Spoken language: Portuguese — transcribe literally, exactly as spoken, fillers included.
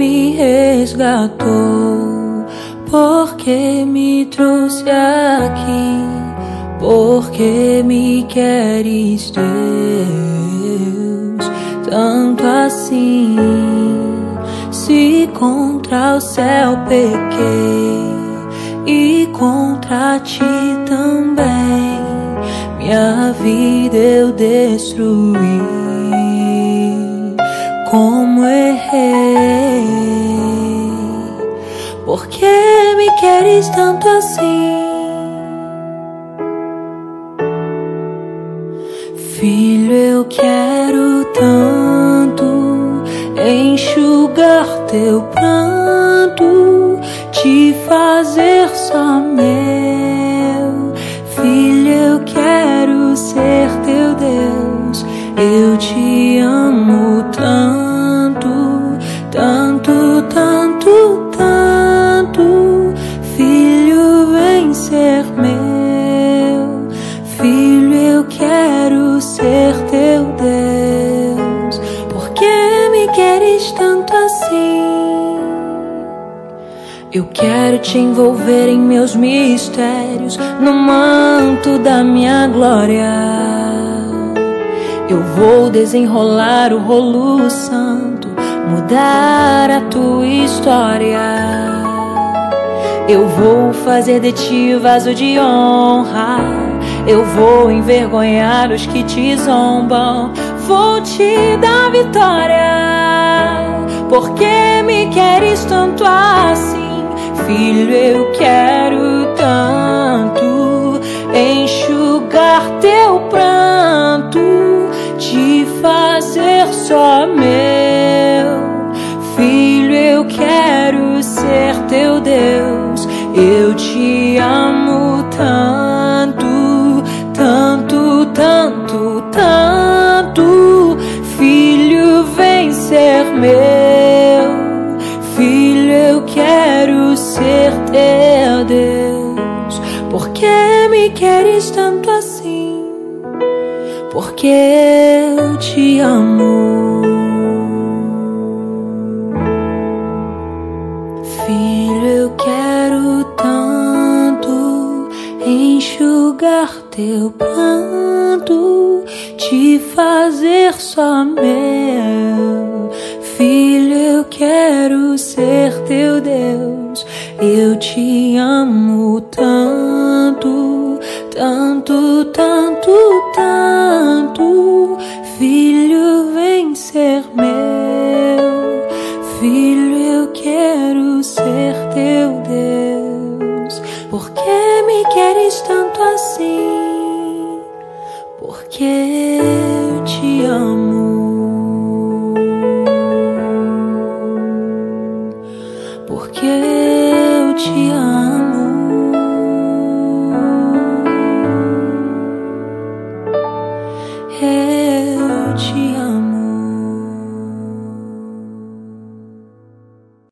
me resgatou, porque me trouxe aqui, porque me queres, Deus, tanto assim. Se contra o céu pequei e contra ti também, minha vida eu destruí. Como errei, por que me queres tanto assim? Filho, eu quero tanto enxugar teu pranto, te fazer só meu. Filho, eu quero ser teu Deus, eu te amo tanto, tanto, tanto, tanto. Filho, vem ser meu. Filho, eu quero ser teu Deus. Por que me queres tanto assim? Eu quero te envolver em meus mistérios, no manto da minha glória. Eu vou desenrolar o rolo santo, mudar a tua história. Eu vou fazer de ti vaso de honra, eu vou envergonhar os que te zombam, vou te dar vitória. Por que me queres tanto assim? Filho, eu quero tanto enxugar teu pranto, te fazer só meu. Filho, eu quero ser teu Deus, eu te amo tanto, tanto, tanto, tanto. Filho, vem ser meu. Filho, eu quero ser teu Deus. Por que me queres tanto assim? Porque eu te amo. Filho, eu quero tanto enxugar teu pranto, te fazer só meu. Filho, eu quero ser teu Deus, eu te amo tanto, tanto, tanto, tanto. Filho, vem ser meu. Filho, eu quero ser teu Deus. Por que me queres tanto assim? Porque eu te amo.